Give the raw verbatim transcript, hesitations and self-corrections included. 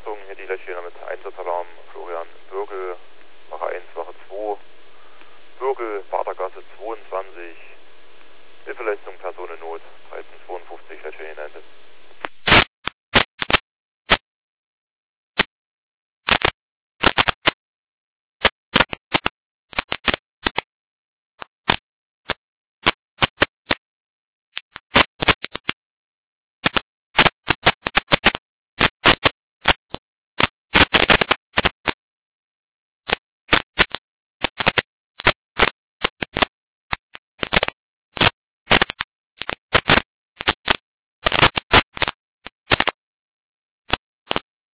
Achtung, hier die Leitstelle mit Einsatzalarm, Florian Bürgel, Wache eins, Wache zwei, Bürgel, Badergasse zweiundzwanzig, Hilfeleistung, Personen Not, dreizehn zweiundfünfzig, Leitstelle United.